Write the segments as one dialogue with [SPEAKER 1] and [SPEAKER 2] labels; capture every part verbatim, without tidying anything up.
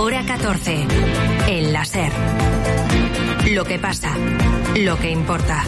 [SPEAKER 1] Hora catorce. El la SER. Lo que pasa, lo que importa.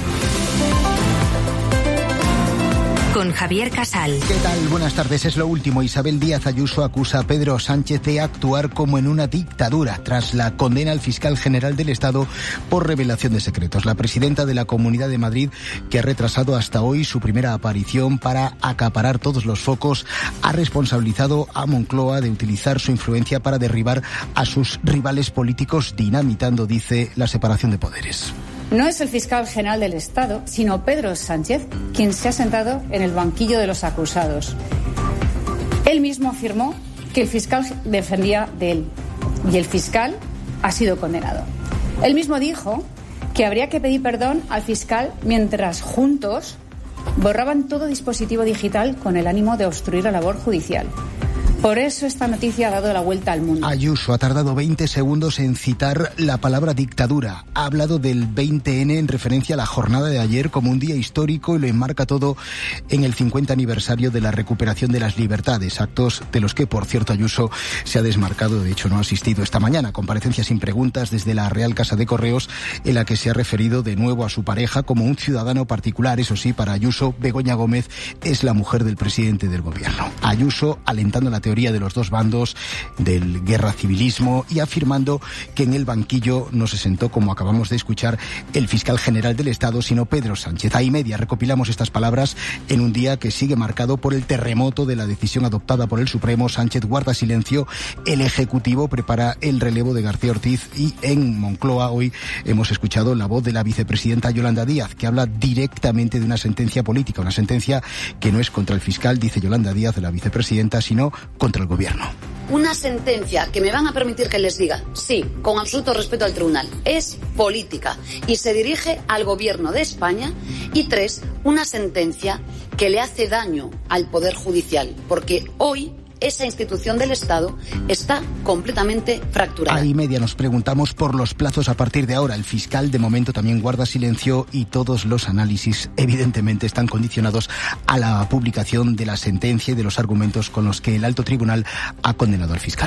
[SPEAKER 1] Con Javier Casal.
[SPEAKER 2] ¿Qué tal? Buenas tardes. Es lo último. Isabel Díaz Ayuso acusa a Pedro Sánchez de actuar como en una dictadura tras la condena al fiscal general del Estado por revelación de secretos. La presidenta de la Comunidad de Madrid, que ha retrasado hasta hoy su primera aparición para acaparar todos los focos, ha responsabilizado a Moncloa de utilizar su influencia para derribar a sus rivales políticos, dinamitando, dice, la separación de poderes.
[SPEAKER 3] No es el fiscal general del Estado, sino Pedro Sánchez, quien se ha sentado en el banquillo de los acusados. Él mismo afirmó que el fiscal defendía de él y el fiscal ha sido condenado. Él mismo dijo que habría que pedir perdón al fiscal mientras juntos borraban todo dispositivo digital con el ánimo de obstruir la labor judicial. Por eso esta noticia ha dado la vuelta al mundo.
[SPEAKER 2] Ayuso ha tardado veinte segundos en citar la palabra dictadura. Ha hablado del veinte ene en referencia a la jornada de ayer como un día histórico y lo enmarca todo en el cincuenta aniversario de la recuperación de las libertades. Actos de los que, por cierto, Ayuso se ha desmarcado. De hecho, no ha asistido esta mañana. Comparecencia sin preguntas desde la Real Casa de Correos, en la que se ha referido de nuevo a su pareja como un ciudadano particular. Eso sí, para Ayuso, Begoña Gómez es la mujer del presidente del gobierno. Ayuso alentando la teoría de los dos bandos, del guerra civilismo, y afirmando que en el banquillo no se sentó, como acabamos de escuchar, el fiscal general del Estado, sino Pedro Sánchez. A y media recopilamos estas palabras en un día que sigue marcado por el terremoto de la decisión adoptada por el Supremo. Sánchez guarda silencio, el Ejecutivo prepara el relevo de García Ortiz y en Moncloa hoy hemos escuchado la voz de la vicepresidenta Yolanda Díaz, que habla directamente de una sentencia política, una sentencia que no es contra el fiscal, dice Yolanda Díaz, la vicepresidenta, sino contra el gobierno.
[SPEAKER 4] Una sentencia que me van a permitir que les diga, sí, con absoluto respeto al tribunal, es política y se dirige al gobierno de España. Y tres, una sentencia que le hace daño al Poder Judicial, porque hoy esa institución del Estado está completamente fracturada.
[SPEAKER 2] A y media nos preguntamos por los plazos a partir de ahora. El fiscal de momento también guarda silencio y todos los análisis evidentemente están condicionados a la publicación de la sentencia y de los argumentos con los que el alto tribunal ha condenado al fiscal.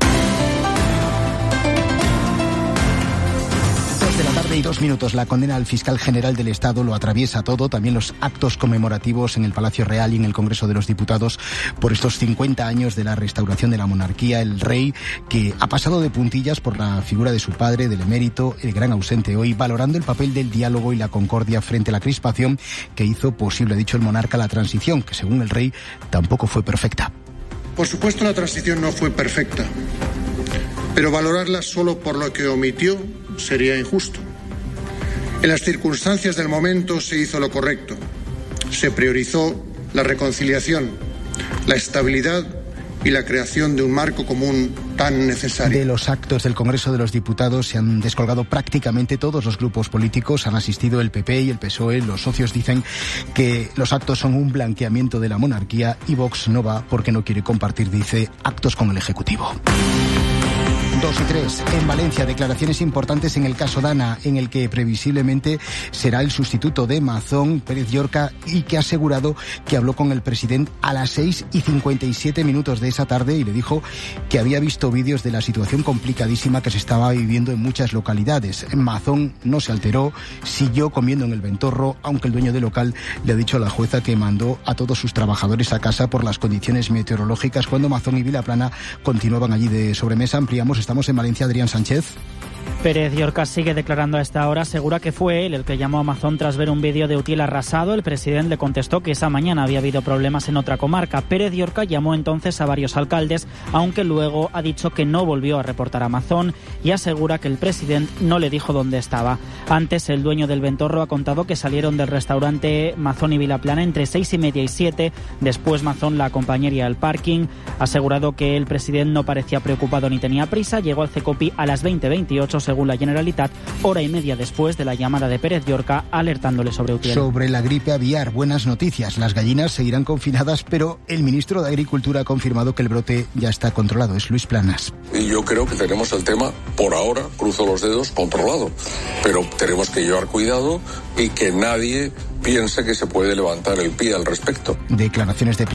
[SPEAKER 2] De la tarde y dos minutos. La condena al fiscal general del Estado lo atraviesa todo, también los actos conmemorativos en el Palacio Real y en el Congreso de los Diputados por estos cincuenta años de la restauración de la monarquía. El rey, que ha pasado de puntillas por la figura de su padre, del emérito, el gran ausente hoy, valorando el papel del diálogo y la concordia frente a la crispación que hizo posible, ha dicho el monarca, la transición, que según el rey tampoco fue perfecta.
[SPEAKER 5] Por supuesto, la transición no fue perfecta, pero valorarla solo por lo que omitió sería injusto. En las circunstancias del momento se hizo lo correcto. Se priorizó la reconciliación, la estabilidad y la creación de un marco común tan necesario.
[SPEAKER 2] De los actos del Congreso de los Diputados se han descolgado prácticamente todos los grupos políticos. Han asistido el P P y el P S O E. Los socios dicen que los actos son un blanqueamiento de la monarquía y Vox no va porque no quiere compartir, dice, actos con el Ejecutivo. Dos y tres. En Valencia, declaraciones importantes en el caso Dana, en el que previsiblemente será el sustituto de Mazón, Pérez Llorca, y que ha asegurado que habló con el presidente a las seis y cincuenta y siete minutos de esa tarde y le dijo que había visto vídeos de la situación complicadísima que se estaba viviendo en muchas localidades. Mazón no se alteró, siguió comiendo en el Ventorro, aunque el dueño del local le ha dicho a la jueza que mandó a todos sus trabajadores a casa por las condiciones meteorológicas cuando Mazón y Vilaplana continuaban allí de sobremesa. Ampliamos. Estamos en Valencia, Adrián Sánchez.
[SPEAKER 6] Pérez Llorca sigue declarando a esta hora, asegura que fue él el que llamó a Mazón tras ver un vídeo de Utiel arrasado. El presidente le contestó que esa mañana había habido problemas en otra comarca. Pérez Llorca llamó entonces a varios alcaldes, aunque luego ha dicho que no volvió a reportar a Mazón y asegura que el presidente no le dijo dónde estaba. Antes, el dueño del Ventorro ha contado que salieron del restaurante Mazón y Vilaplana entre seis y media y siete. Después Mazón la acompañaría al parking. Ha asegurado que el presidente no parecía preocupado ni tenía prisa. Llegó al Cecopi a las veinte veintiocho, según la Generalitat, hora y media después de la llamada de Pérez Llorca alertándole sobre Utiel.
[SPEAKER 2] Sobre la gripe aviar, buenas noticias. Las gallinas seguirán confinadas, pero el ministro de Agricultura ha confirmado que el brote ya está controlado. Es Luis Planas.
[SPEAKER 7] Y yo creo que tenemos el tema, por ahora, cruzo los dedos, controlado. Pero tenemos que llevar cuidado y que nadie piense que se puede levantar el pie al respecto.
[SPEAKER 2] Declaraciones de